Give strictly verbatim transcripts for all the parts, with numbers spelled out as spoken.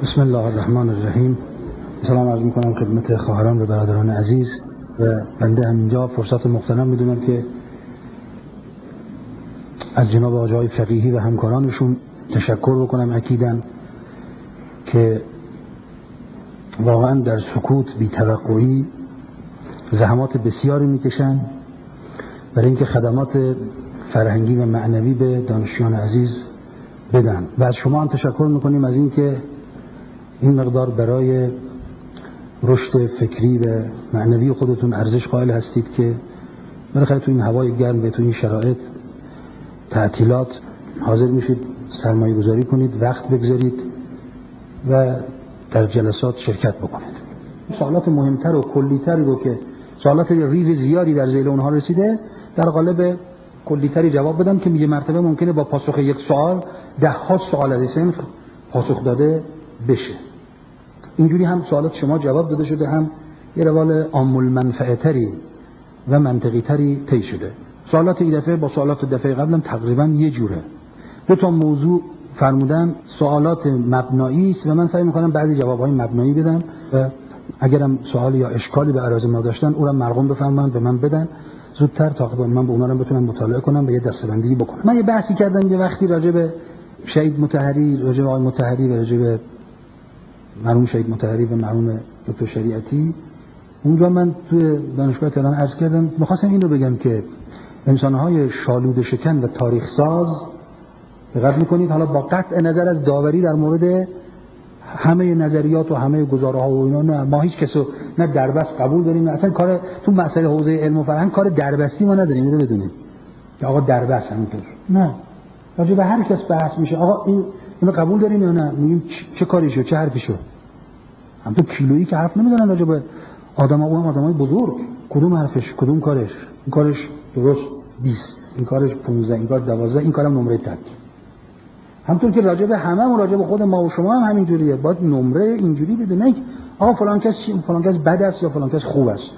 بسم الله الرحمن الرحیم. سلام عرض میکنم خدمت خواهران و برادران عزیز و بنده همینجا فرصت مغتنم میدونم که از جناب آقای فقیهی و همکارانشون تشکر بکنم اکیداً که واقعا در سکوت بی توقعی زحمات بسیاری میکشن برای اینکه خدمات فرهنگی و معنوی به دانشجویان عزیز بدن و از شما هم تشکر میکنیم از اینکه این مقدار برای رشد فکری و معنوی خودتون ارزش قائل هستید که بالاخره تو این هوای گرم و تو این شرایط تعطیلات حاضر میشید سرمایه گذاری کنید، وقت بگذارید و در جلسات شرکت بکنید. سوالات مهمتر و کلیتری رو که سوالات ریز زیادی در ذیل اونها رسیده در قالب کلیتری جواب بدم که میگه مرتبه ممکنه با پاسخ یک سوال ده ها سوال از این پاسخ داده بشه. اینجوری هم سوالات شما جواب داده شده، هم یه روال عام المنفعه تری و منطقی تری طی شده. سوالات این دفعه با سوالات دفعه قبلم تقریبا یه جوره. دو تا موضوع فرمودن، سوالات مبنایی است و من سعی می‌کنم بعضی جواب‌های مبنایی بدم و اگرم سوال یا اشکالی به عرض ما داشتن او را مرقوم بفرمایند به من بدن زودتر تا من به اونا رو بتونم مطالعه کنم و یه دسته‌بندی بکنم. من یه بحثی کردم یه وقتی راجع به شهید مطهری، راجع به آقای مطهری و راجع به مرحوم شهید مطهری و مرحوم دکتر شریعتی، اونجا من توی دانشگاه تهران عرض کردم می‌خواستم این رو بگم که انسان‌های شالوده شکن و تاریخ ساز دقت می‌کنید حالا با قطع نظر از داوری در مورد همه نظریات و همه گزاره‌ها و اینا، نه ما هیچ کسو نه دربست قبول داریم، نه اصلا کار تو مسئله حوزه علم و فرهنگ کار دربستی ما نداریم. اینو بدونید که آقا دربست همینطور نه، راجع به هر کس بحث میشه آقا این اینو قبول دارین یا نه، میگیم چه کاری شد چه حرفی شد. همون کیلویی که حرف نمیزنن راجع به آدم‌ها، اون آدمای بزرگ کدوم حرفش کدوم کارش، این کارش درست بیست، این کارش پانزده، این کار دوازده، این کارم نمره تک. همونطور که راجع به هممون راجع به خود ما و شما هم همینجوریه، باید نمره اینجوری بده، نه آقا فلان کس چی فلان کس بد است یا فلان کس خوب است.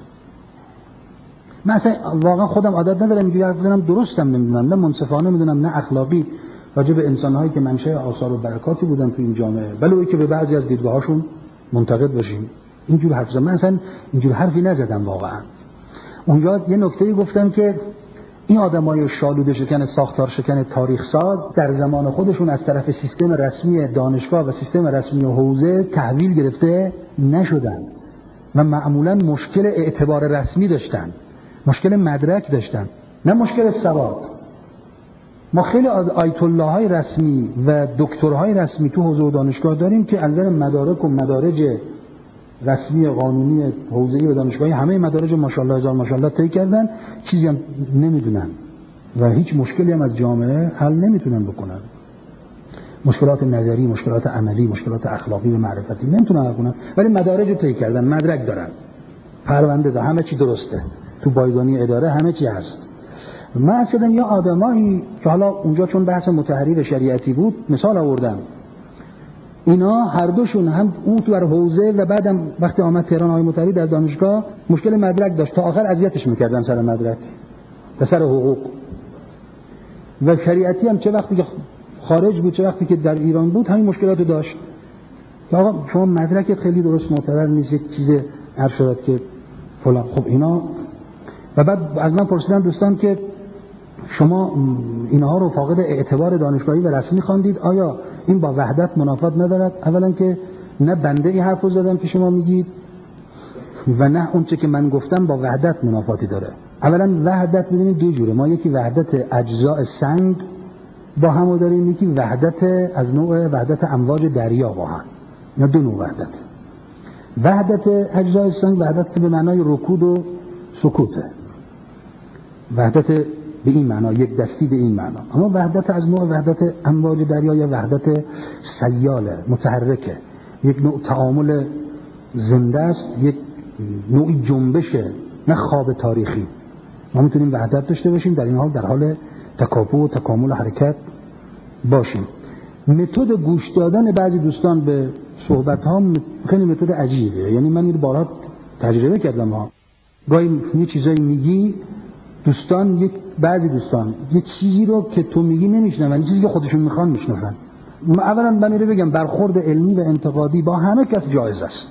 من اصلا واقعا خودم عادت ندارم اینجوری حرف بزنم، درستم نمیدونم، نه منصفانه میدونم نه اخلاقی راجع به انسان‌هایی که منشأ آثار و برکاتی بودن تو این جامعه، بلکه که به بعضی از دیدگاه‌هاشون منتقد باشیم. اینجور حرف زدم من اصلا اینجور حرفی نزدم واقعا. اونجا یه نکته‌ای گفتم که این آدمای شالوده شکن ساختار شکن تاریخ ساز در زمان خودشون از طرف سیستم رسمی دانشگاه و سیستم رسمی حوزه تحویل گرفته نشدن و معمولا مشکل اعتبار رسمی داشتن، مشکل مدرک داشتن، نه مشکل سواد. ما خیلی آیت الله های رسمی و دکترهای رسمی تو حوزه دانشگاه داریم که از نظر مدارک و مدارج رسمی قانونی حوزه‌ای و دانشگاهی همه مدارج ماشاءالله هزار ماشاءالله طی کردن، چیزی هم نمیدونن و هیچ مشکلی هم از جامعه حل نمیتونن بکنن. مشکلات نظری، مشکلات عملی، مشکلات اخلاقی و معرفتی نمیتونن حل کنن، ولی مدارج طی کردن، مدرک دارن، پرونده دارن، همه چی درسته، تو بایگانی اداره همه چی هست. من شدم یا آدمایی که حالا اونجا چون بحث مطهری و شریعتی بود مثال آوردم، اینا هر دوشون هم اون تو در حوزه و بعدم وقتی آمد تهران آقای مطهری در دانشگاه مشکل مدرک داشت، تا آخر اذیتش میکردن سر مدرک و سر حقوق. و شریعتی هم چه وقتی که خارج بود چه وقتی که در ایران بود همین مشکلاتو داشت. آقا شما مدرکت خیلی درست معتبر نیست، یک چیز عرض شد که فلان. خب اینا و بعد از من پرسیدن دوستان که شما اینها رو فاقد اعتبار دانشگاهی و رسمی خواندید، آیا این با وحدت منافات ندارد؟ اولا که نه بنده این حرف رو زدم که شما میگید و نه اون چه که من گفتم با وحدت منافاتی داره. اولا وحدت ببینید دو جوره، ما یکی وحدت اجزاء سنگ با هم داریم، یکی وحدت از نوع وحدت امواج دریا با هم. اینا دو نوع وحدت. وحدت اجزاء سنگ وحدت که به معنای رکود و سکوته، وحدت به این معنا، یک دستی به این معنا. اما وحدت از نوع وحدت امواج دریا یا وحدت سیاله، متحرکه، یک نوع تعامل زنده است، یک نوعی جنبشه، نه خواب تاریخی. ما میتونیم وحدت داشته باشیم در این حال در حال تکاپو و تکامل و حرکت باشیم. متد گوش دادن بعضی دوستان به صحبت ها خیلی متد عجیبه، یعنی من این رو بارها تجربه کردم ها. گاهی یه چیزایی میگی دوستان، یک بعضی دوستان یک چیزی رو که تو میگی نمیشنون، چیزی که خودشون میخوان میشنون. اولا من اینو بگم برخورد علمی و انتقادی با همه کس جایز است،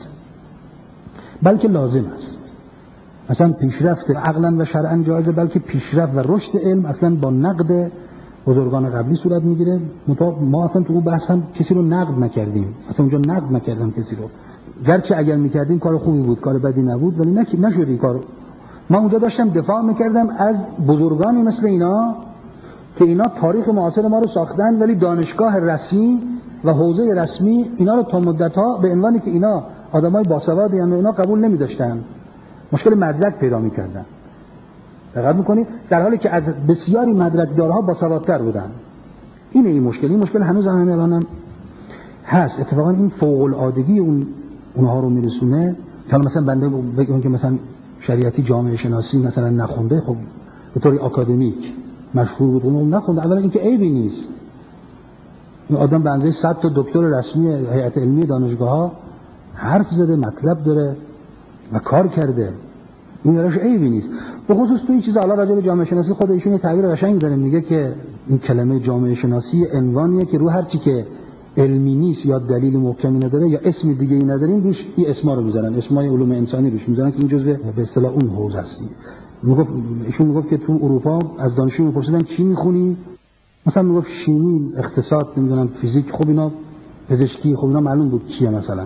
بلکه لازم است. مثلا پیشرفت عقلا و شرعا جایزه، بلکه پیشرفت و رشد علم اصلا با نقد بزرگان قبلی صورت میگیره. ما اصلا تو اون بحث هم کسی رو نقد نکردیم، اصلا اونجا نقد نکردم کسی رو، گرچه اگر میکردیم کار خوبی بود، کار بدی نبود، ولی نشد این کار. من اونجا داشتم دفاع میکردم از بزرگانی مثل اینا که اینا تاریخ معاصر ما رو ساختن، ولی دانشگاه رسمی و حوزه رسمی اینا رو تا مدت‌ها به عنوانی که اینا آدمای باسوادی هم اینا قبول نمی‌داشتن، مشکل مدرک پیدا می‌کردن. دقت می‌کنید؟ در حالی که از بسیاری مدرک‌دارها باسوادتر بودن. اینه این مشکل، این مشکل هنوز هم الانم هست. اتفاقا این فوق‌العادگی اون اونها رو میرسونه که مثلا بنده بگم که مثلا شریعتی جامعه شناسی مثلا نخونده، خب به طور آکادمیک مشهور بود، اون نخونده. اولا اینکه عیبی نیست، این آدم به اندازه صد تا دکتر رسمی هیئت علمی دانشگاه‌ها حرف زده، مطلب داره و کار کرده، این براش عیبی نیست. به خصوص تو این چیزا حالا راجع به جامعه شناسی خود ایشون یه تعبیر قشنگ داره، میگه که این کلمه جامعه شناسی عنوانیه که رو هر چی که علمی نیست یا دلیل محکمی نداره یا اسم دیگه ای نداریم روش این اسما رو میذارن، اسمای علوم انسانی روش میذارن که این جزء به اصطلاح اون حوزه است. میگفت ایشون میگفت که تو اروپا از دانشجو میپرسیدن چی میخونی، مثلا میگفت شیمی، اقتصاد، نمیدونم فیزیک، خب اینا پزشکی، خب اینا معلوم بود چیه مثلا.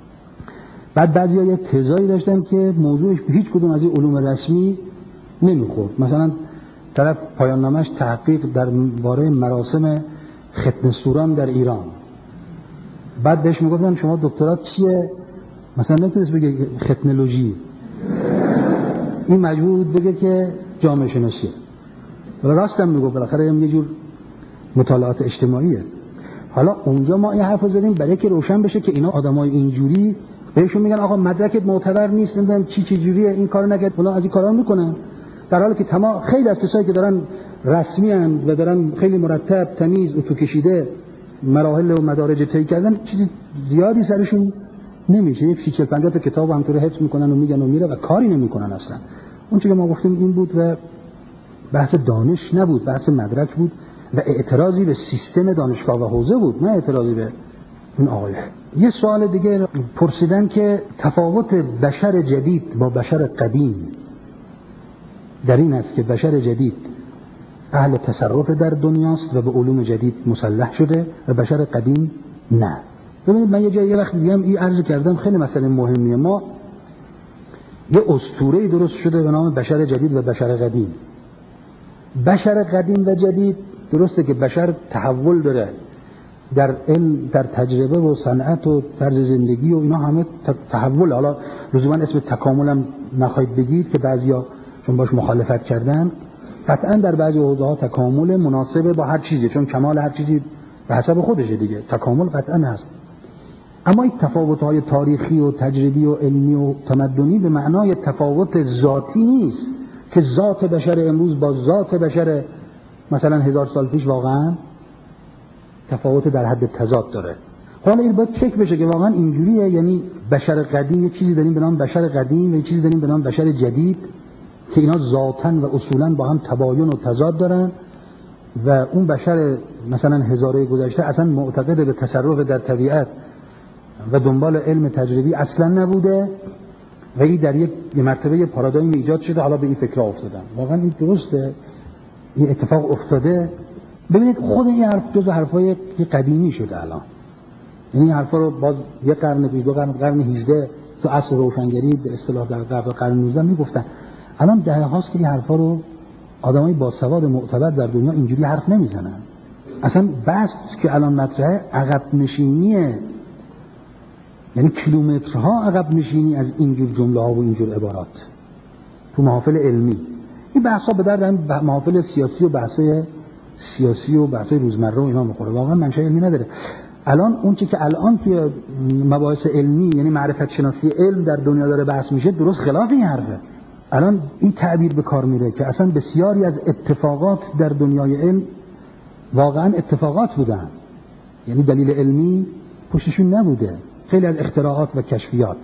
بعد بعضیا یه تزایی داشتن که موضوعش به هیچ کدوم از این علوم رسمی نمیخورد. مثلا طرف پایان نامش تحقیق در باره مراسم ختنه سوران در ایران، بعد بهش میگفتن شما دکترات چیه، مثلا نمیتونست بگه ختنولوژی، این مجبور بود بگه که جامعه شناسیه. ولی راستم میگفت بالاخره یه جور مطالعات اجتماعیه. حالا اونجا ما این حرفو زدیم برای که روشن بشه که اینا آدمای اینجوری بهشون میگن آقا مدرکت معتبر نیست، نمیدونم چی چه جوریه، این کارو نکرد، فلان، از این کارا میکنن، در حالی که تمام خیلی از کسایی که دارن رسمی ان و دارن خیلی مرتب تمیز اتو کشیده مراحل و مدارج طی کردن، چیزی زیادی سرشون نمیشه. یک سی چهل پنجاه تا کتاب همطوری حفظ میکنن و میگن و میره و کاری نمیکنن اصلا. اون چیزی که ما گفتیم این بود و بحث دانش نبود، بحث مدرک بود و اعتراضی به سیستم دانشگاه و حوزه بود، نه اعتراضی به این آقای. یه سوال دیگه پرسیدن که تفاوت بشر جدید با بشر قدیم در این است که بشر جدید اهل تصرف در دنیاست و به علوم جدید مسلح شده و بشر قدیم نه. ببینید من یه جایی یه وقت دیگه هم این عرض کردم، خیلی مسئله مهمیه. ما یه اسطوره‌ای درست شده به نام بشر جدید و بشر قدیم. بشر قدیم و جدید درسته که بشر تحول داره در علم، در تجربه و صنعت و طرز زندگی و اینا همه تحول. حالا لزوما اسم تکامل هم نخواهید بگید که بعضیا چون باش مخالفت کردن، قطعا در بعضی حوزه‌ها تکامل مناسبه با هر چیزی، چون کمال هر چیزی به حسب خودشه دیگه، تکامل قطعا هست. اما این تفاوت‌های تاریخی و تجربی و علمی و تمدنی به معنای تفاوت ذاتی نیست که ذات بشر امروز با ذات بشر مثلا هزار سال پیش واقعا تفاوت در حد تضاد داره. حالا این باید چک بشه که واقعا اینجوریه، یعنی بشر قدیم یه چیزی داریم به نام بشر قدیم و یه چیزی داریم به نام بشر جدید که اینا ذاتاً و اصولاً با هم تباین و تضاد دارن و اون بشر مثلا هزاره گذشته اصلا معتقد به تصرف در طبیعت و دنبال علم تجربی اصلا نبوده و این در یک مرتبه پارادایم ایجاد شده، حالا به این فکر افتادن. واقعا این درسته، این اتفاق افتاده. ببینید خود این حرف جزو حرفای قدیمی شده الان، یعنی این حرفا رو باز یک قرن پیش، دو قرن، قرن هجده تو عصر روشنگری به اصطلاح در قبل قرن نوزده میگفتن. الان دهه هاست که این حرفا رو آدمای باسواد معتبر در دنیا اینجوری حرف نمیزنن. اصلا بحث که الان مطرحه عقب نشینیه، یعنی کیلومترها عقب نشینی از اینجور جمله ها و اینجور عبارات تو محافل علمی. این بحث ها به درد هم محافل سیاسی و بحثای سیاسی و بحثای روزمره و اینا میخوره، واقعا منشأ علمی نداره. الان اون چیزی که الان توی مباحث علمی یعنی معرفت شناسی علم در دنیا داره بحث میشه درست خلاف این حرفه. الان این تعبیر به کار میره که اصلا بسیاری از اتفاقات در دنیای علم واقعا اتفاقات بودن، یعنی دلیل علمی پشتشون نبوده. خیلی از اختراعات و کشفیات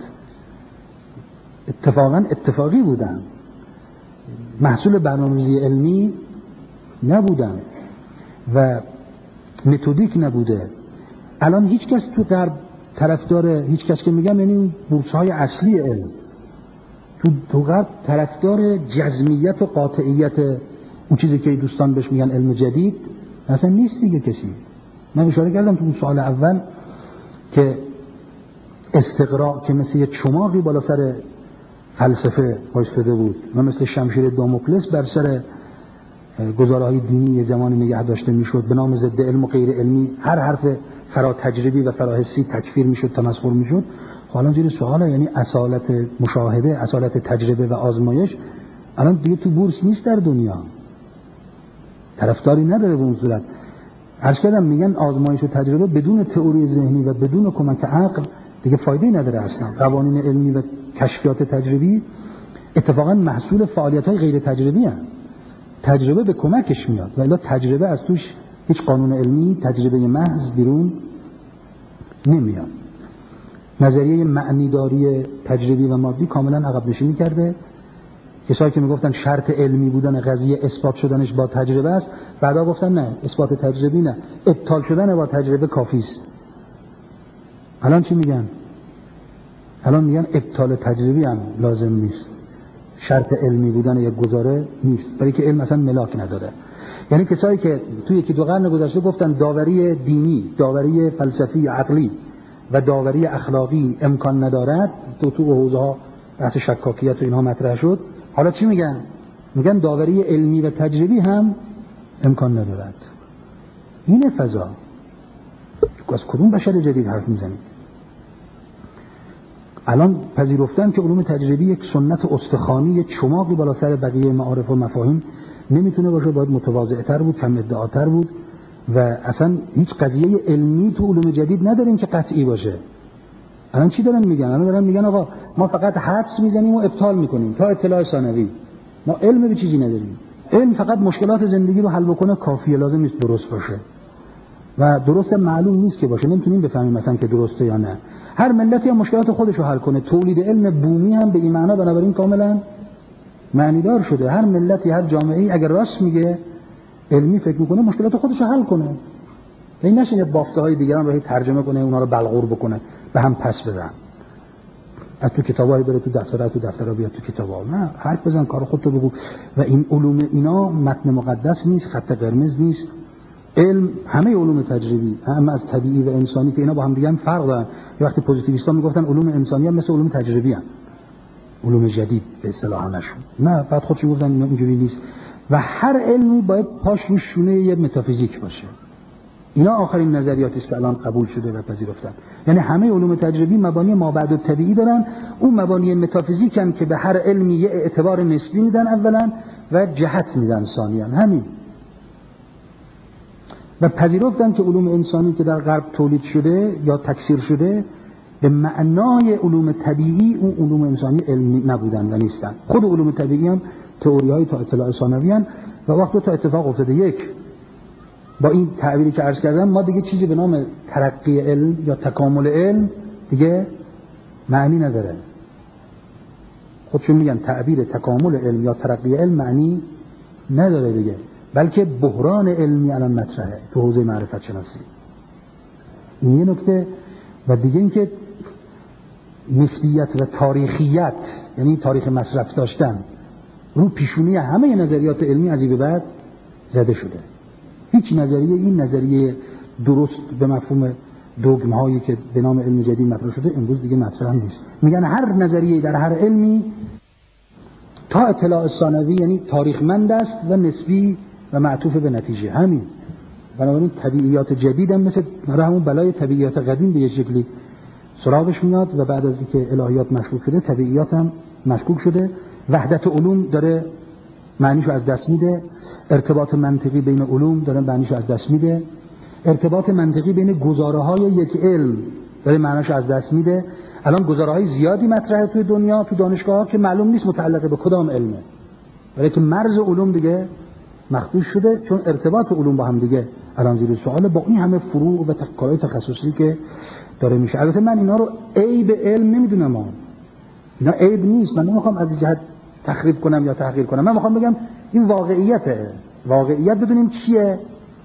اتفاقا اتفاقی بودن، محصول برنامه‌ریزی علمی نبودن و متدیک نبوده الان هیچ کس تو غرب طرفدار، هیچ کس که میگم یعنی بورس‌های اصلی علم تو تو غرب طرفدار جزمیت و قاطعیت اون چیزی که دوستان بهش میگن علم جدید اصلا نیست دیگه کسی. من اشاره کردم تو اون سوال اول که استقراء که مثل یه چماقی بالا سر فلسفه وایستاده بود و مثل شمشیر داموکلس بر سر گزاره‌های دینی یه زمانی نگه داشته میشد به نام ضد علم و غیر علمی، هر حرف فرا تجربی و فراحسی تکفیر میشد، تمسخر میشد. حالا زیر سواله، یعنی اصالت مشاهده، اصالت تجربه و آزمایش الان دیگه تو بورس نیست در دنیا، طرفداری نداره به اون صورت. عرض کردم میگن آزمایش و تجربه بدون تئوری ذهنی و بدون کمک عقل دیگه فایده‌ای نداره اصلا. قوانین علمی و کشفیات تجربی اتفاقا محصول فعالیت‌های غیر تجربی هستند. تجربه به کمکش میاد و الا تجربه از توش هیچ قانون علمی، تجربه محض بیرون نمیاد. نظریه معنیداری تجربی و مادی کاملا عقب نشینی کرده. کسایی که میگفتن شرط علمی بودن قضیه اثبات شدنش با تجربه است، بعدا گفتن نه، اثبات تجربی نه، ابطال شدن با تجربه کافی است. الان چی میگن؟ الان میگن ابطال تجربی هم لازم نیست، شرط علمی بودن یک گزاره نیست، برای که علم اصلا ملاک نداره. یعنی کسایی که توی یکی دو قرن گذشته گفتن داوری دینی، داوری فلسفی عقلی و داوری اخلاقی امکان ندارد، تو تو حوزه‌ها بحث شکاکیت و اینها مطرح شد، حالا چی میگن؟ میگن داوری علمی و تجربی هم امکان ندارد. این فضا از کدوم بشر جدید حرف میزنید؟ الان پذیرفتن که علوم تجربی یک سنت استخوانی، یک چماقی بالا سر بقیه معارف و مفاهیم نمیتونه باشه، باید متواضع‌تر بود، کم ادعاتر بود و اصلا هیچ قضیه علمی تو علوم جدید نداریم که قطعی باشه. الان چی دارن میگن؟ الان دارن میگن آقا ما فقط حدس میزنیم و ابطال میکنیم تا اطلاع ثانوی، ما علم به چیزی نداریم. علم فقط مشکلات زندگی رو حل بکنه کافیه، لازم نیست درست باشه و درست معلوم نیست که باشه، نمیتونیم بفهمیم مثلا که درسته یا نه. هر ملتی هم مشکلات خودش رو حل کنه. تولید علم بومی هم به این معنا بنابراین کاملا معنیدار شده. هر ملتی، هر جامعه‌ای اگر راست میگه علمی فکر میکنه مشکلات خودش رو حل کنه، این نشه بافته‌های دیگران رو ترجمه کنه، اونها رو بلغور بکنه، به هم پس بدن. از تو کتابایی بره تو دفترها، تو دفترها بیاد تو کتابا. نه، حرف بزن، کار خودتو بگو. و این علوم اینا متن مقدس نیست، خط قرمز نیست. علم همه علوم تجربی، هم از طبیعی و انسانی که اینا با هم دیگه هم فرق دارن. یه وقتی پوزیتیویست‌ها میگفتن علوم انسانی هم مثل علوم تجربی هم، علوم جدید به اصطلاح همشون. نه، بعد خودشون گفتن اینا اینجوری نیست و هر علمی باید پاش رو شونه یه متافیزیک باشه. اینا آخرین نظریاتی است که الان قبول شده و پذیرفتن. یعنی همه علوم تجربی مبانی مابعد الطبیعی دارن، اون مبانی متافیزیکن که به هر علمی یه اعتبار نسبی میدن اولا و جهت میدن ثانیاً. همین. و پذیرفتن که علوم انسانی که در غرب تولید شده یا تکثیر شده به معنای علوم طبیعی اون علوم انسانی علمی نبودن و نیستن. خود علوم طبیعی هم تئوری‌های تا اطلاع ثانوی ان و وقتی تا اتفاق افتاده. یک، با این تعبیری که عرض کردم ما دیگه چیزی به نام ترقی علم یا تکامل علم دیگه معنی نداره. خودشون میگن تعبیر تکامل علم یا ترقی علم معنی نداره دیگه، بلکه بحران علمی الان مطرحه تو حوزه معرفت شناسی. این یه نکته. و دیگه اینکه نسبیت و تاریخیت، یعنی تاریخ مصرف داشتن، رو پیشونی همه نظریات علمی از این به بعد زده شده. هیچ نظریه، این نظریه درست به مفهوم دوگم هایی که به نام علم جدید مطرح شده امروز دیگه مطرح نیست. میگن هر نظریه در هر علمی تا اطلاع ثانوی یعنی تاریخمند است و نسبی و معطوف به نتیجه. همین. بنابراین طبیعیات جدید هم مثل همون بلای طبیعیات قدیم به یه شکلی سراغش میاد و بعد از اینکه الهیات مشکوک شده طبیعیات هم مشکوک شده. وحدت علوم داره معنیشو از دست میده، ارتباط منطقی بین علوم داره معنیشو از دست میده، ارتباط منطقی بین گزاره‌های یک علم داره معنیشو از دست میده. الان گزاره‌های زیادی مطرحه توی دنیا، تو دانشگاه‌ها که معلوم نیست متعلق به کدام علمه، ولی که مرز علوم دیگه مخدوش شده چون ارتباط علوم با هم دیگه الان زیر سوال با این همه فروع و کارهای تخصصی که داره میشه. البته من اینا رو عیب علم نمیدونم، ها اینا عیب نیست، من نمیخوام از این جهت تخریب کنم یا تحقیر کنم، من میخوام بگم این واقعیته. واقعیت بدونیم چیه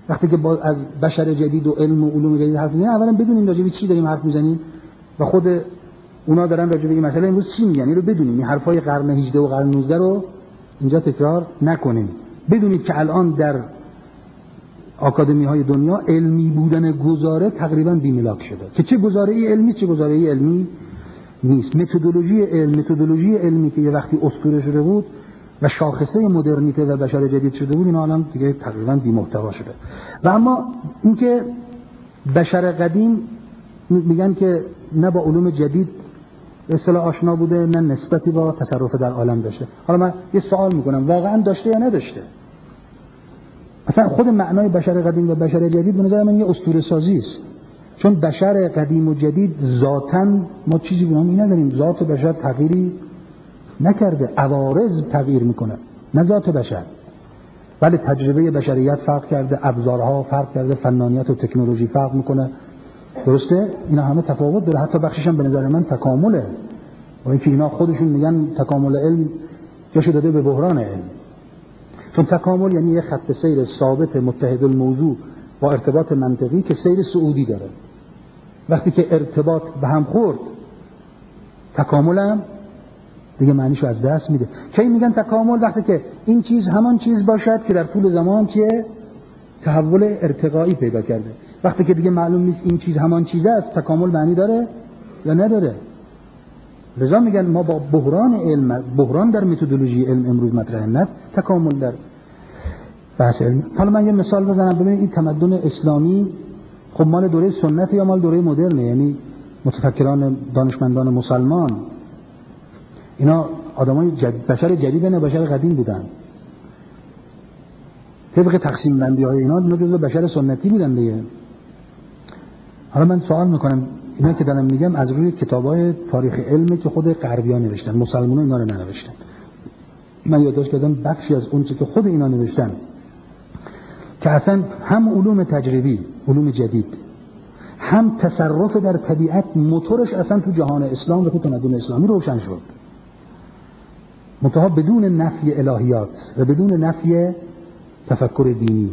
وقتی که با از بشر جدید و علم و علوم جدید حرف میزنیم، اولا بدونیم راجع به چی داریم حرف میزنیم و خود اونا دارن راجع به این مسئله امروز چی میگن، اینو بدونیم. این حرفای قرن هجدهم و قرن نوزدهم رو اینجا تکرار نکنیم. بدونید که الان در آکادمی‌های دنیا علمی بودن گزاره تقریباً بی‌ملاک شده، که چه گزاره‌ای علمی چه گزاره‌ای علمی نیست. متدولوژی علم متدولوژی علمی که یه وقتی اسطوره شده بود و شاخصه مدرنیته و بشر جدید شده بود، اینا الان دیگه تقریباً بی‌محتوا شده. و اما اینکه بشر قدیم میگن که نه با علوم جدید به اصطلاح آشنا بوده، نه نسبتی با تصرف در عالم داشته. حالا من یه سوال میکنم، واقعاً داشته یا نداشته؟ اصلا خود معنای بشر قدیم و بشر جدید به نظر من یه اسطوره سازی است. چون بشر قدیم و جدید ذاتاً ما چیزی به نام این نداریم. ذات بشر تغییری نکرده، عوارض تغییر میکنه، نه ذات بشر. ولی تجربه بشریت فرق کرده، ابزارها فرق کرده، فنانیت و تکنولوژی فرق میکنه. درسته؟ اینا همه تفاوت داره. حتی بخشش هم به نظر من تکامله. و اینکه اینا خودشون میگن تکامل علم جاشو داده به بحران علم. چون تکامل یعنی یه خط سیر ثابت متحد الموضوع با ارتباط منطقی که سیر صعودی داره. وقتی که ارتباط به هم خورد، تکامل هم دیگه معنیشو از دست میده. کی میگن تکامل؟ وقتی که این چیز همان چیز باشد که در طول زمان چه تحول ارتقایی پیدا کرده. وقتی که دیگه معلوم نیست این چیز همان چیزه است، تکامل معنی داره یا نداره. لذا میگن ما با بحران علم، بحران در متدولوژی علم امروز مطرحه، نه تکامل در بحث علم. حالا من یه مثال بزنم. ببینید این تمدن اسلامی خب مال دوره سنت یا مال دوره مدرنه؟ یعنی متفکران دانشمندان مسلمان اینا آدمای جدید، بشر جدید نه بشر قدیم بودن. طبق تقسیم بندی های اینا اینا جزو بشر سنتی بودن دیگه. حالا من سوال میکنم، اینا که دارم میگم از روی کتابای تاریخ علمی که خود غربی‌ها نوشتن، مسلمان‌ها اینا رو ننوشتن. من یادداشت کردم بخشی از اون چیزی که خود اینا نوشتن که اصلا هم علوم تجربی، علوم جدید، هم تصرف در طبیعت موتورش اصلا تو جهان اسلام و تو تمدن اسلامی روشن شد. منتها بدون نفی الهیات و بدون نفی تفکر دینی.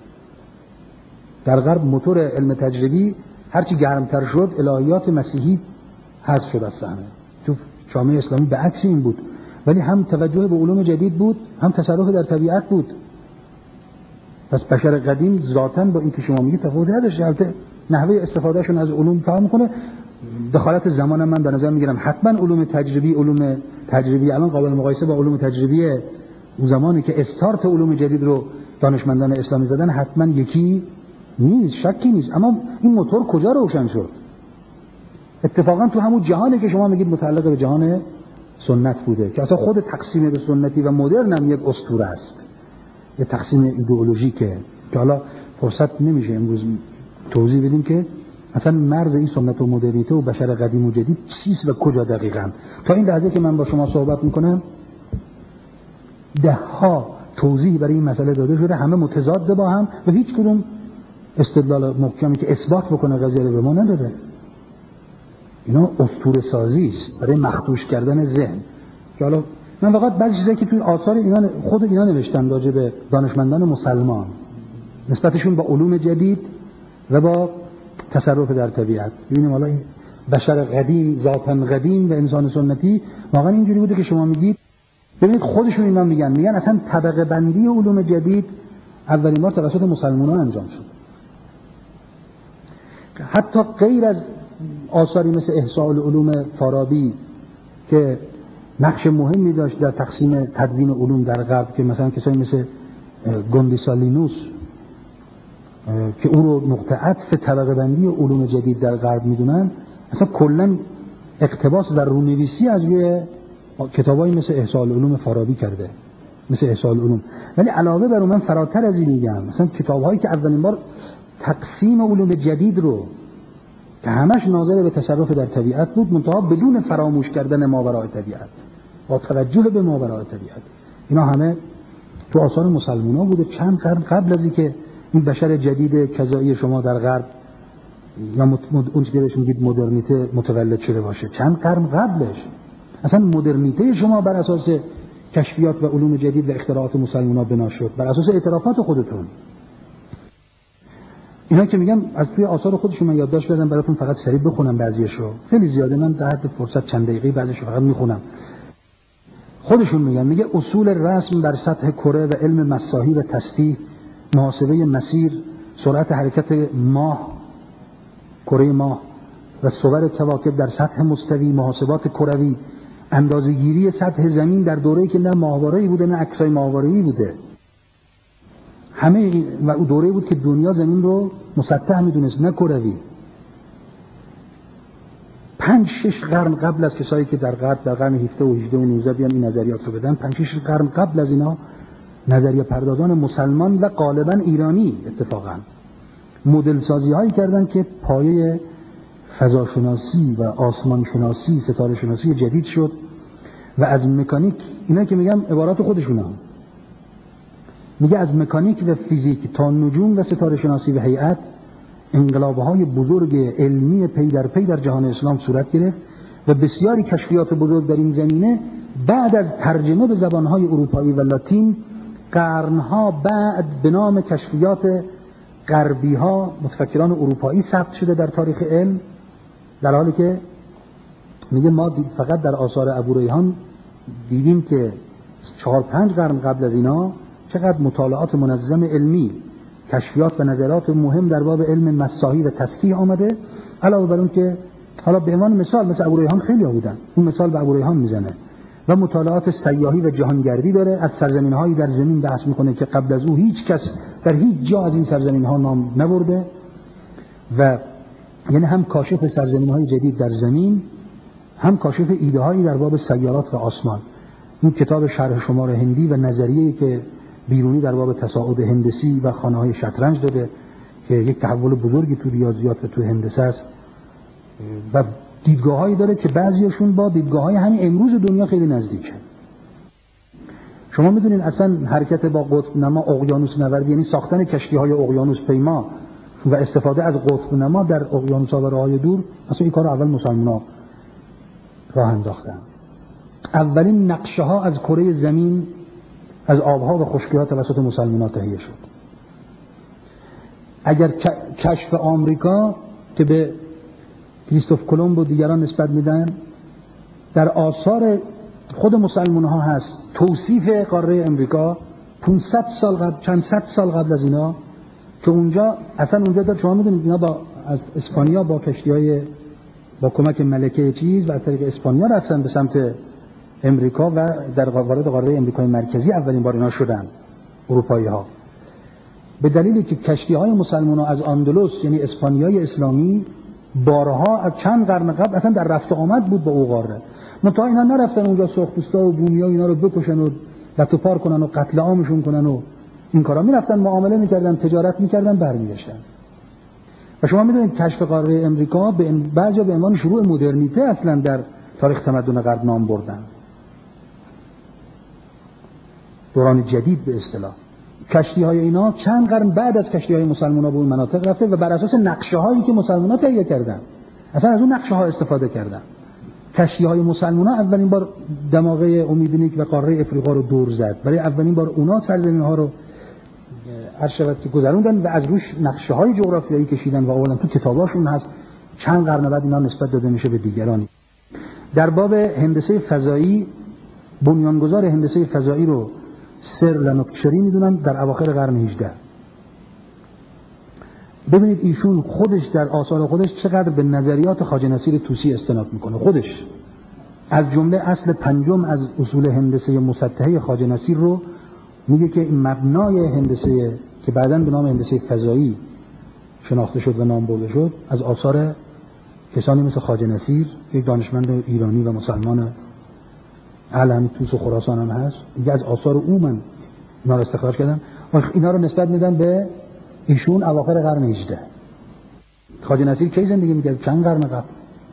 در غرب موتور علم تجربی هرچی گرمتر شد الهیات مسیحی حذف شد از صحنه. تو جامعه اسلامی به عکس این بود، ولی هم توجه به علوم جدید بود، هم تصرف در طبیعت بود. پس بشر قدیم ذاتاً با این که شما میگید تفاوت نداشت. البته نحوه استفادهشون از علوم فرق میکنه. دخالت زمان من به نظر میگیرم حتما علوم تجربی علوم تجربی الان قابل مقایسه با علوم تجربی اون زمانی که استارت علوم جدید رو دانشمندان اسلامی زدن حتما یکی نیست، شکی نیست. اما این موتور کجا روشن شد؟ اتفاقا تو همون جهانی که شما میگید متعلق به جهان سنت بوده، که اصلا خود تقسیم به سنتی و مدرن هم یک اسطوره است، یه تقسیم ایدئولوژیکه که حالا فرصت نمیشه امروز توضیح بدیم که اصلا مرز این سنت و مدرنیته و بشر قدیم و جدید چیست و کجا دقیقاً. تا این لحظه که من با شما صحبت میکنم ده ها توضیح برای این مسئله داده شده، همه متضاد با هم و هیچ کدوم استدلال محکمی که اثبات بکنه قضیه رو به ما نداره. اینا اسطوره سازی است برای مخدوش کردن ذهن. که حالا من فقط بعضی چیزایی که توی آثار اینا خود اینا نوشتن راجع به دانشمندان مسلمان نسبتشون با علوم جدید و با تصرف در طبیعت، ببینیم حالا این بشر قدیم ذاتاً قدیم و انسان سنتی واقعا اینجوری بوده که شما میگید. ببینید خودشون اینا میگن میگن اصلا طبقه بندی علوم جدید اولین بار توسط مسلمانان انجام شد. حتی غیر از آثاری مثل احصاء العلوم فارابی که نقش مهمی داشت در تقسیم تدوین علوم در غرب، که مثلا کسایی مثل گوندیسالینوس که او رو نقطه عطف طبقه بندی علوم جدید در غرب میدونن، اصلا کلا اقتباس در رونویسی از روی کتابایی مثل احصاء العلوم فارابی کرده، مثل احصاء العلوم. ولی علاوه بر اون من فراتر از این میگم، مثلا کتاب‌هایی که اولین بار تقسیم علوم جدید رو که همش ناظر به تصرف در طبیعت بود، منتها بدون فراموش کردن ماورای طبیعت، با توجه به ماورای طبیعت، اینا همه تو آثار مسلمان‌ها بوده. چند قرن قبل از اینکه این بشر جدید کذایی شما در غرب یا مت... اون چیزی که بهش میگید مدرنیته متولد شده باشه، چند قرن قبلش اصلا مدرنیته شما بر اساس کشفیات و علوم جدید و اختراعات مسلمان‌ها بنا شد، بر اساس اعترافات خودتون. اینا که میگم از توی آثار خودشون من یادداشت کردم براتون، فقط سریع بخونم بعضیاشو، خیلی زیاده، من در حد فرصت چند دقیقه بعدش فقط میخونم. خودشون میگن، میگه اصول رسم در سطح کره و علم مساحی و تسطیح، محاسبه مسیر، سرعت حرکت ماه، کره ماه و صور کواکب در سطح مستوی، محاسبات کروی، اندازه‌گیری سطح زمین در دوره‌ای که نه ماهواره‌ای بوده نه عکسای ماهواره‌ای بوده، همه و اون دوره‌ای بود که دنیا زمین رو مسطح میدونست نه کروی. پنج شش قرن قبل از کسایی که در غرب در قرن هفده و هجده و نوزده بیان این نظریات رو بدن، پنج شش قرن قبل از اینا نظریه پردازان مسلمان و غالبا ایرانی اتفاقا مدل سازی هایی کردن که پایه فضاشناسی و آسمان شناسی، ستاره شناسی جدید شد و از مکانیک، اینا که میگم عبارات خودشون هم میگه از مکانیک و فیزیک تا نجوم و ستاره شناسی و هیئت، انقلاب‌های بزرگ علمی پی در پی در جهان اسلام صورت گرفت و بسیاری کشفیات بزرگ در این زمینه بعد از ترجمه به زبان‌های اروپایی و لاتین قرنها بعد به نام کشفیات غربی‌ها، متفکران اروپایی ثبت شده در تاریخ علم، در حالی که میگه ما فقط در آثار ابوریحان دیدیم که چهار پنج قرن قبل از اینا چقدر مطالعات منظم علمی، کشفیات و نظرات مهم در باب علم مساحی و تسطیح آمده. علاوه بر اون که حالا به عنوان مثال مثل ابوریحان خیلی ها بودن، اون مثال به ابوریحان میزنه و مطالعات سیاحی و جهانگردی داره، از سرزمین‌هایی در زمین بحث میکنه که قبل از او هیچ کس در هیچ جا از این سرزمین‌ها نام نبرده و یعنی هم کاشف سرزمین‌های جدید در زمین، هم کاشف ایده‌هایی در باب سیارات و آسمان. این کتاب شرح شمار هندی و نظریه‌ای که بیرونی در باب تصاعد هندسی و خانه‌های شطرنج داده که یک تحول بزرگی تو ریاضیات و تو هندسه است و دیدگاه‌هایی داره که بعضیاشون با دیدگاه‌های همین امروز دنیا خیلی نزدیکه. شما می‌دونین اصلا حرکت با قطب نما، اقیانوس نوردی، یعنی ساختن کشتی‌های اقیانوس پیما و استفاده از قطب نما در اقیانوس‌ها و راه‌های دور، اصلا این کارو اول مسلمان‌ها راه انداختن. اولین نقشه‌ها از کره زمین از آبها و خشکی‌ها توسط مسلمان‌ها تهیه شد. اگر کشف آمریکا که به کریستوف کلمب و دیگران نسبت میدن در آثار خود مسلمان‌ها هست، توصیف قاره امریکا پانصد سال قبل، چند صد سال قبل از اینا که اونجا اصلا اونجا در شما میدونید اینا با از اسپانیا با کشتی‌های با کمک ملکه چیز و از طریق اسپانیا رفتن به سمت امریکا و در وارد قاره امریکای مرکزی اولین بار اینا شدن اروپایی‌ها، به دلیلی که کشتی‌های مسلمان‌ها از اندلس یعنی اسپانیای اسلامی بارها از چند قرن قبل اصلا در رفت و آمد بود با او قاره. منتها اینا نرفتن اونجا سرخپوستا و بومیا اینا رو بکشن و لطوپار کنن و قتل عامشون کنن و این کارا، میرفتن معامله میکردن، تجارت میکردن، برمیگشتن. و شما میدونید کشف قاره امریکا به بعضیا به عنوان شروع مدرنیته اصلا در تاریخ تمدن غرب نام بردن، دوران جدید به اصطلاح. کشتی‌های اینا چند قرن بعد از کشتی‌های مسلمان‌ها به اون مناطق رفته و بر اساس نقشه‌هایی که مسلمان‌ها تهیه کردن اصلا از اون نقشه‌ها استفاده کردن. کشتی‌های مسلمان‌ها اولین بار دماغه امیدنیک و قاره افریقا رو دور زد، برای اولین بار اونا سرزمین‌ها رو هر شود که گذروندن و از روش نقشه‌های جغرافیایی کشیدن و اولا تو کتاباشون هست. چند قرن بعد اینا نسبت داده میشه به دیگرانی. در باب هندسه فضایی، بنیانگذار هندسه فضایی رو سر لانوکچری میدونن در اواخر قرن هجدهم. ببینید ایشون خودش در آثار خودش چقدر به نظریات خواجه نصیر طوسی استناد میکنه. خودش از جمله اصل پنجم از اصول هندسه مسطحه خواجه نصیر رو میگه که مبنای هندسه که بعداً به نام هندسه فضایی شناخته شد و نام برده شد از آثار کسانی مثل خواجه نصیر، یک دانشمند ایرانی و مسلمان علم توس و خراسان هم هست. دیگه از آثار او من اینا رو استخراج کردم و اینا رو نسبت میدم به ایشون اواخر قرن هجدهم. خواجه نصیر کی زندگی میکرد؟ چند قرن قبل.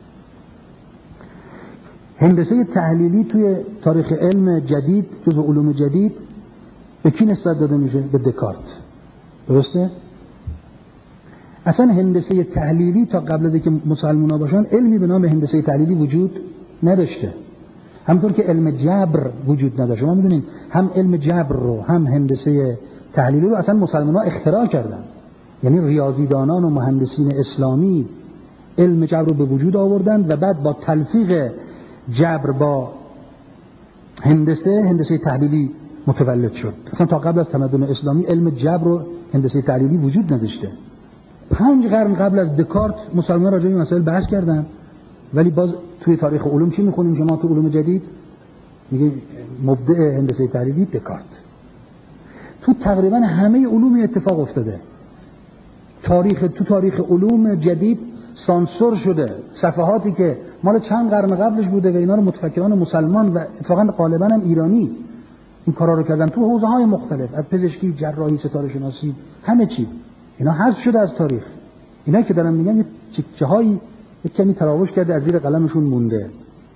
هندسه تحلیلی توی تاریخ علم جدید جزو علوم جدید به کی نسبت داده میشه؟ به دکارت. درسته؟ اصلا هندسه تحلیلی تا قبل از اینکه مسلمان‌ها باشن علمی به نام هندسه تحلیلی وجود نداشته. همونطور که علم جبر وجود نداشت. شما میدونید هم علم جبر رو هم هندسه تحلیلی رو اصلا مسلمان‌ها اختراع کردن. یعنی ریاضیدانان و مهندسین اسلامی علم جبر رو به وجود آوردند و بعد با تلفیق جبر با هندسه هندسه تحلیلی متولد شد. اصلا تا قبل از تمدن اسلامی علم جبر و هندسه تحلیلی وجود نداشته. پنج قرن قبل از دکارت مسلمان راجع به مسائل بحث کردن، ولی باز توی تاریخ علوم چی میخونیم شما تو علوم جدید؟ میگه مبدع هندسه تحلیلی دکارت. تو تقریبا همه علوم اتفاق افتاده. تاریخ تو تاریخ علوم جدید سانسور شده، صفحاتی که مال چند قرن قبلش بوده و اینا رو متفکران مسلمان و اتفاقا غالبا هم ایرانی این کارا رو کردن تو حوزه‌های مختلف، از پزشکی، جراحی، ستاره شناسی، همه چی اینا حذف شده از تاریخ. اینا که دارن میگن یه چکچه‌هایی یک کمی تراوش کرده، از زیر قلمشون مونده.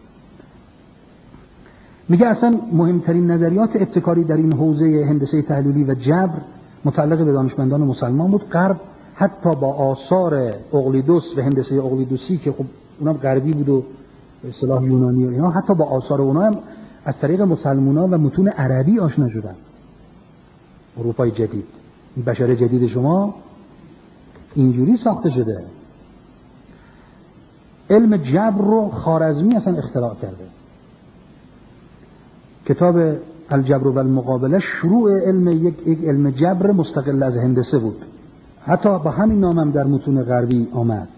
میگه اصلا مهمترین نظریات ابتکاری در این حوزه هندسه تحلیلی و جبر متعلق به دانشمندان مسلمان بود. غرب حتی با آثار اقلیدوس و هندسه اقلیدوسی که خب اونم غربی بود و به اصطلاح یونانی و اینا، حتی با آثار اونا هم از طریق مسلمان‌ها و متون عربی آشنا شدن. اروپای جدید، این بشر جدید شما اینجوری ساخته شده. علم جبر رو خوارزمی اصلا اختراع کرده. کتاب الجبر و المقابله شروع علم یک, یک علم جبر مستقل از هندسه بود. حتی با همین نام هم در متون غربی آمد.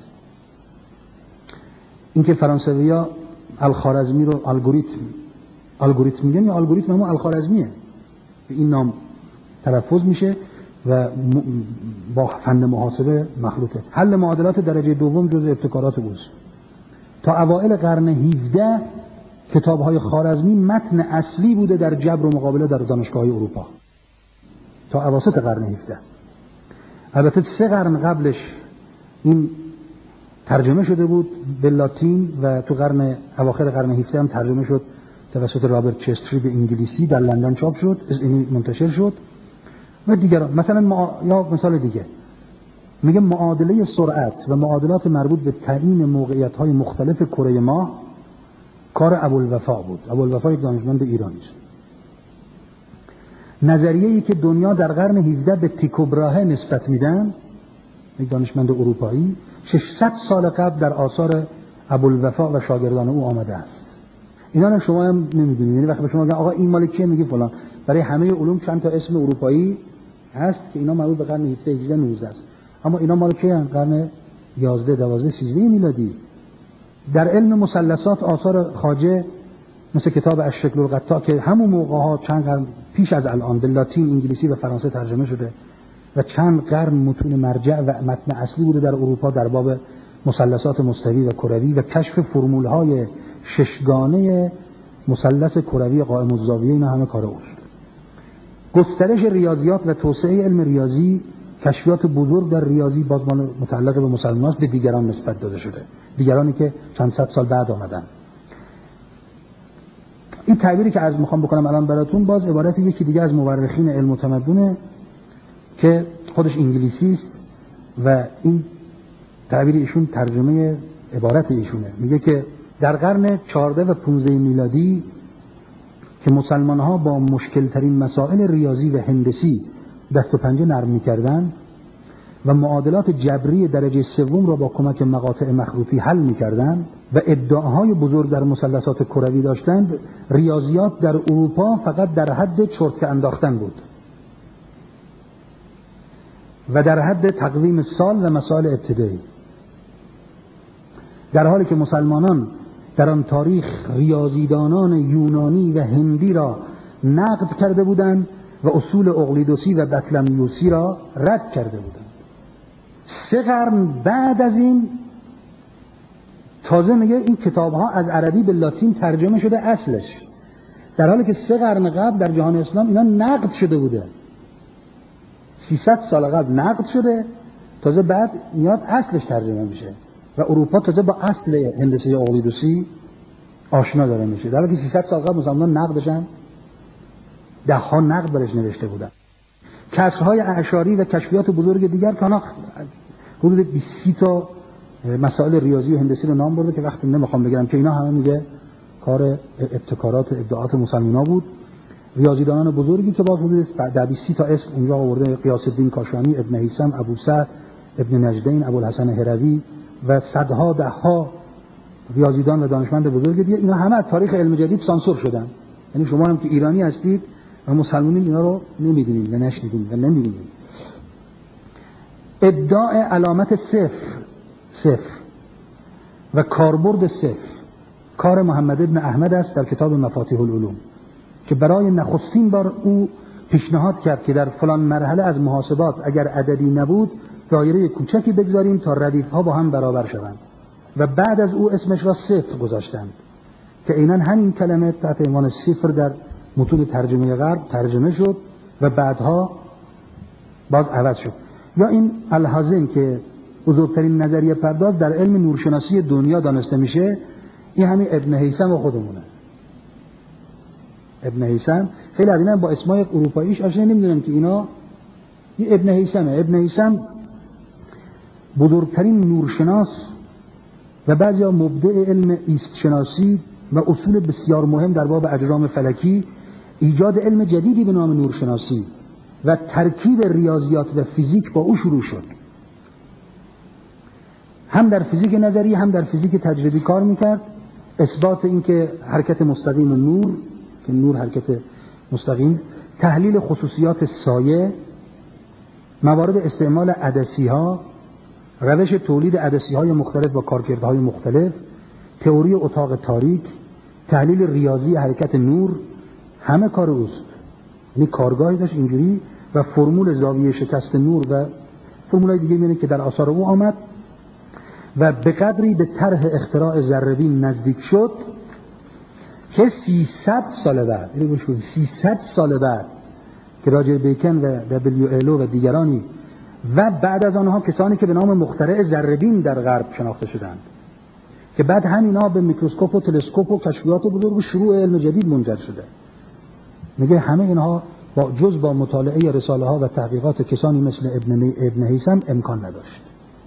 اینکه فرانسوی‌ها الخوارزمی رو الگوریتم الگوریتم میگن یا الگوریتم هم الخوارزمیه، این نام تلفظ میشه و با فن محاسبه مخلوطه. حل معادلات درجه دوم جزء ابتکارات اوست. تا اوائل قرن هفدهم کتاب‌های خوارزمی متن اصلی بوده در جبر و مقابله در دانشگاه‌های اروپا تا اواسط قرن هفدهم. البته سه قرن قبلش این ترجمه شده بود به لاتین و تو قرن اواخر قرن هفدهم ترجمه شد توسط رابرت چستری به انگلیسی، در لندن چاپ شد، این منتشر شد و دیگر. مثلا ما... یا مثال دیگه میگه معادله سرعت و معادلات مربوط به تعیین موقعیت‌های مختلف کره ماه کار ابوالوفا بود. ابوالوفا یک دانشمند ایرانی است. نظریه‌ای که دنیا در قرن هفدهم به تیکو براهه نسبت میدن، یک دانشمند اروپایی، ششصد سال قبل در آثار ابوالوفا و شاگردان او آمده است. اینا شما هم نمیدونید. یعنی وقتی به شما میگن آقا این مال کیه، میگی فلان. برای همه علوم چند تا اسم اروپایی هست که اینا مربوط به قرن هفدهم، هجدهم، نوزدهم است. اما اینا مال کیه؟ قرن یازده، دوازده، سیزده میلادی. در علم مثلثات آثار خواجه مثل کتاب الشکل القطاع که همون موقع‌ها چند قرن پیش از الان به لاتین، انگلیسی و فرانسه ترجمه شده و چند قرن متون مرجع و متن اصلی بوده در اروپا در باب مثلثات مستوی و کروی و کشف فرمول‌های ششگانه مثلث کروی قائم الزاویه. اینا همه کار اوست. گسترش ریاضیات و توسعه علم ریاضی، کشفیات بزرگ در ریاضی باز متعلق به مسلمانان به دیگران نسبت داده شده، دیگرانی که چند صد سال بعد آمدن. این تعبیری که از میخوام بکنم الان براتون باز عبارت یکی دیگه از مورخین علم و تمدنه که خودش انگلیسی است و این تعبیر ایشون ترجمه عبارت ایشونه. میگه که در قرن چهاردهم و پانزدهم میلادی که مسلمان ها با مشکل ترین مسائل ریاضی و هندسی دست و پنجه نرم میکردن و معادلات جبری درجه سوم را با کمک مقاطع مخروطی حل میکردند و ادعاهای بزرگ در مثلثات کروی داشتند، ریاضیات در اروپا فقط در حد چرتکه انداختن بود و در حد تقویم سال و مسائل ابتدایی، در حالی که مسلمانان در آن تاریخ ریاضیدانان یونانی و هندی را نقد کرده بودند و اصول اقلیدوسی و بطلمیوسی را رد کرده بودند. سه قرن بعد از این تازه میگه این کتاب ها از عربی به لاتین ترجمه شده اصلش، در حالی که سه قرن قبل در جهان اسلام اینا نقد شده بوده. سیصد سال قبل نقد شده، تازه بعد میاد اصلش ترجمه میشه و اروپا تازه با اصل هندسه اقلیدوسی آشنا داره میشه، در حالی که سیصد سال قبل مسلمانان نقدشن ده ها نقد برش نوشته بودن. کسرهای اعشاری و کشفیات بزرگ دیگر که حدود بیست تا مسائل ریاضی و هندسی رو نام برده که وقتی نمیخوام بگم که اینا همه میگه کار ابتکارات و ابداعات مسلمان‌ها بود ریاضیدانان بزرگی که باز حدود در بیست تا اسم اونجا آورده، قیاس الدین کاشانی، ابن هیثم، ابو سعد، ابن نجدین، ابوالحسن هروی و صدها دهها ریاضیدان و دانشمند بزرگ دیگه، اینا همه از تاریخ علم جدید سانسور شدن. یعنی شما هم که ایرانی هستید و مسلمانین اینا رو نمیدونید و نشنیدید و نمیدونید. ابداع علامت صفر صفر و کاربرد صفر کار محمد ابن احمد است در کتاب مفاتیح العلوم که برای نخستین بار او پیشنهاد کرد که در فلان مرحله از محاسبات اگر عددی نبود دایره کوچکی بگذاریم تا ردیف‌ها با هم برابر شوند و بعد از او اسمش را صفر گذاشتند که عیناً همین کلمه تحت عنوان صفر در متون ترجمه غرب ترجمه شد و بعدها باز عوض شد. یا این الحازم که بزرگترین نظریه پرداز در علم نورشناسی دنیا دانسته میشه، این همین ابن هیثم و خودمونه. ابن هیثم خیلی از اینا با اسمای اروپاییش آشنا نمیدونن که اینا این ابن هیثمه. ابن هیثم بزرگترین نورشناس و بعضیا مبدع علم ایست شناسی و اصول بسیار مهم در باب اجرام فلکی، ایجاد علم جدیدی به نام نورشناسی و ترکیب ریاضیات و فیزیک با او شروع شد. هم در فیزیک نظری هم در فیزیک تجربی کار میکرد. اثبات این که حرکت مستقیم نور، که نور حرکت مستقیم، تحلیل خصوصیات سایه، موارد استعمال عدسی ها، روش تولید عدسی های مختلف با کارکردهای مختلف، تئوری اتاق تاریک، تحلیل ریاضی حرکت نور، همه کار اوست. یعنی کارگاهی داشت اینجوری و فرمول زاویه شکست نور و فرمولای دیگه میونه که در آثار او آمد و به قدری به طرح اختراع ذره‌بین نزدیک شد که سیصد سال بعد، یعنی سیصد سال بعد که راجر بیکن و دبلیو ایلو و دیگرانی و بعد از آنها کسانی که به نام مخترع ذره‌بین در غرب شناخته شدند که بعد همینا به میکروسکوپ و تلسکوپ و کشفیات بزرگ و شروع علم جدید منجر شده. میگه همه اینها با جز با مطالعه رساله ها و تحقیقات کسانی مثل ابن ابن هیثم امکان نداشت.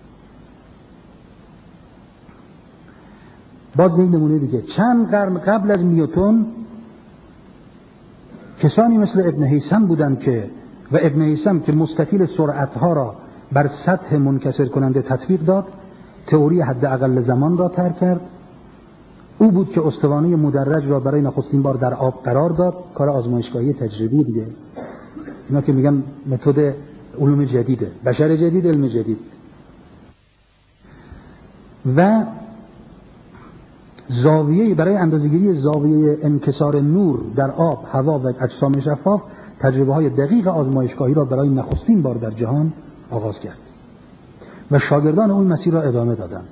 باز یک نمونه دیگه، چند قرن قبل از نیوتن کسانی مثل ابن هیثم بودند که و ابن هیثم که مستطیل سرعتها را بر سطح منکسر کننده تطبیق داد، تئوری حد اقل زمان را طرح کرد. او بود که استوانه مدرج را برای نخستین بار در آب قرار داد. کار آزمایشگاهی تجربی دیگه، اینا که میگن متد علوم جدیده، بشر جدید، علم جدید. و زاویه برای اندازه‌گیری زاویه انکسار نور در آب، هوا و اجسام شفاف تجربه های دقیق آزمایشگاهی را برای نخستین بار در جهان آغاز کرد و شاگردان اون مسیر را ادامه دادند.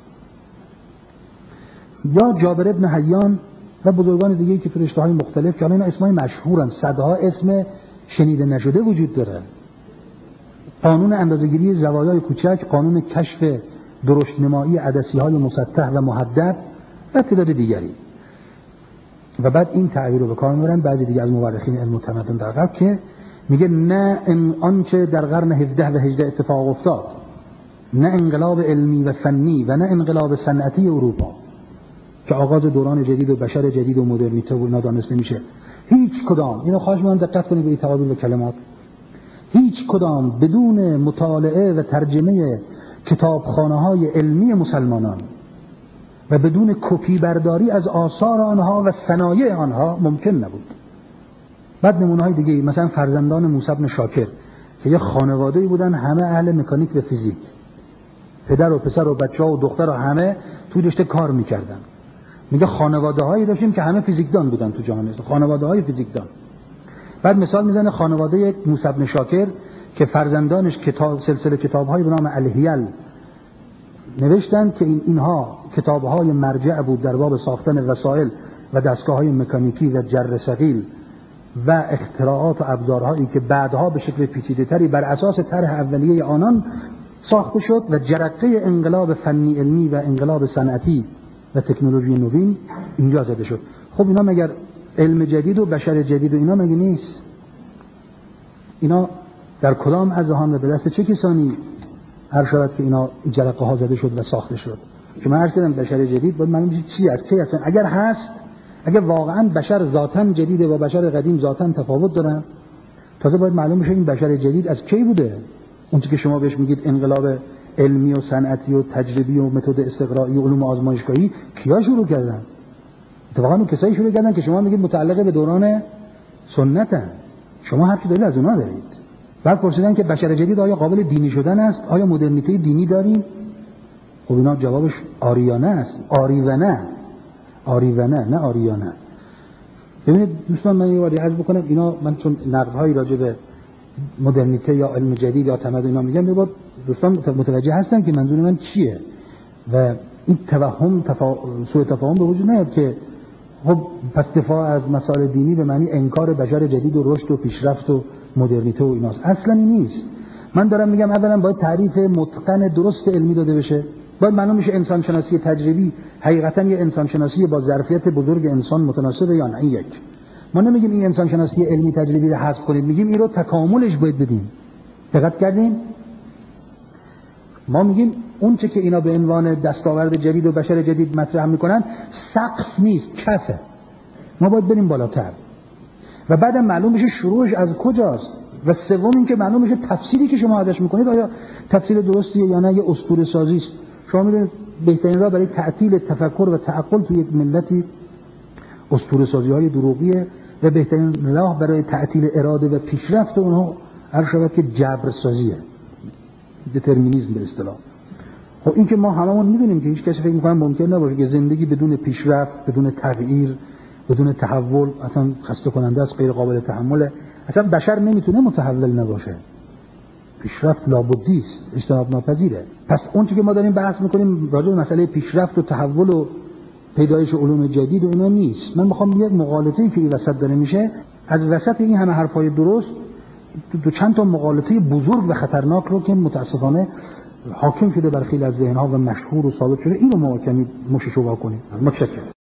یا جابر ابن حیان و بزرگان دیگه‌ای که تو رشته‌های مختلف که اینا اسمای مشهورن، صدها اسم شنیده نشده وجود داره. قانون اندازه‌گیری زوایای کوچک، قانون کشف درشت‌نمایی عدسی‌های مسطح و محدب و تعداد دیگری. و بعد این تعبیر رو به کار میبرن بعضی دیگه از مورخین علم و تمدن در غرب که میگه نه آنچه در قرن هفده و هجده اتفاق افتاد، نه انقلاب علمی و فنی و نه انقلاب صنعتی اروپا که آغاز دوران جدید و بشر جدید و مدرنیته و اینا دانسته میشه، هیچ کدام، اینو خواهش می‌کنم دقت کنید به این تعابیر و کلمات، هیچ کدام بدون مطالعه و ترجمه کتابخانه‌های علمی مسلمانان و بدون کپی برداری از آثار آنها و صنایع آنها ممکن نبود. بعد نمونه‌های دیگه، مثلا فرزندان موسی بن شاکر که یه خانواده‌ای بودن همه اهل مکانیک و فیزیک، پدر و پسر و بچه‌ها و دختر و همه توی رشته کار می‌کردن. میگه خانواده‌هایی داشتیم که همه فیزیکدان بودن تو جامعه، خانواده‌های فیزیکدان. بعد مثال میزنه خانواده موسی بن شاکر که فرزندانش کتاب سلسله کتاب‌های به نام الهیل نوشتن که این اینها کتاب‌های مرجع بود در باب ساختن وسایل و دستگاه‌های مکانیکی و جر ثقیل و اختراعات و ابزارهایی که بعدها به شکل پیچیده‌تری بر اساس طرح اولیه آنان ساخته شد و جرقه انقلاب فنی علمی و انقلاب صنعتی و تکنولوژی نوین اینجا زده شد. خب اینا مگر علم جدید و بشر جدید و اینا مگه نیست؟ اینا در کدام اذهان و به دست چه کسانی هر شود که اینا جرقه ها زده شد و ساخته شد؟ که من عرض کردم بشر جدید باید معلوم بشه چی است، کی هستن. اگر هست اگه واقعا بشر ذاتاً جدیده و بشر قدیم ذاتاً تفاوت دارن، تازه باید معلوم بشه این بشر جدید از کی بوده. اون که شما بهش میگید انقلاب علمی و صنعتی و تجربی و متد استقرایی و علوم آزمایشگاهی، کیا شروع کردن؟ اتفاقا اون کسایی شروع کردن که شما میگید متعلق به دوران سنتن. شما حرفی دلیل از اونها دارید. بعد پرسیدن که بشر جدید آیا قابل دینی شدن است؟ آیا مدرنیته دینی داریم؟ خب اینا جوابش آریانه است. آری و نه. آری و نه، نه آریانه. ببینید دوستان، من یه بار عرض بکنم، اینا من چون نقدهایی راجع به مدرنیته یا علم جدید یا تمدن اینا میگم، یه بار دوستان متوجه هستن که منظور من چیه و این توهم تفا... سوء تفاهم به وجود نیاد که خب پس دفاع از مسائل دینی به معنی انکار بشر جدید و رشد و پیشرفت و مدرنیته و ایناست. اصلا این نیست. من دارم میگم اولا باید تعریف متقن درست علمی داده بشه. باید معلوم بشه انسان شناسی تجربی حقیقتا یه انسان شناسی با ظرفیت بزرگ انسان متناسبه یا نه. یک، ما نمیگیم این انسان شناسی علمی تجربی رو حذف کنید، میگیم این رو تکاملش باید بدیم. دقت کردین؟ ما میگیم اون چه که اینا به عنوان دستاورد جدید و بشر جدید مطرح میکنن سقف نیست، کفه. ما باید بریم بالاتر و بعدم معلوم بشه شروعش از کجاست و سوم این که معلوم بشه تفسیری که شما ازش میکنید آیا تفسیر درستیه یا نه، یه اسطوره سازی است. شما میدونید بهترین راه برای تعطیل تفکر و تعقل توی یک ملتی اسطوره سازی های دروغیه و بهترین راه برای تعطیل اراده و پیشرفت اونها هر شود که جبر سازیه، دترمینیسم به اصطلاح. خب این که ما هممون میدونیم که هیچ کسی فکر می‌کنه ممکن نباشه که زندگی بدون پیشرفت، بدون تغییر، بدون تحول اصلا خسته کننده است، غیر قابل تحمله. اصلا بشر نمیتونه متحول نباشه. پیشرفت لابدی است، اجتناب ناپذیره. پس اون چیزی که ما داریم بحث میکنیم راجع به مسئله پیشرفت و تحول و پیدایش علوم جدید و اینا نیست. من میخوام یک مغالطه‌ای که این وسط داره میشه، از وسط این همه حرفای درست دو چند تا مغالطه بزرگ و خطرناک رو که متاسفانه حاکم شده بر خیلی از ذهن‌ها و مشهور و ثابت شده، اینو ما کمی مششو واکنیم. متشکرم.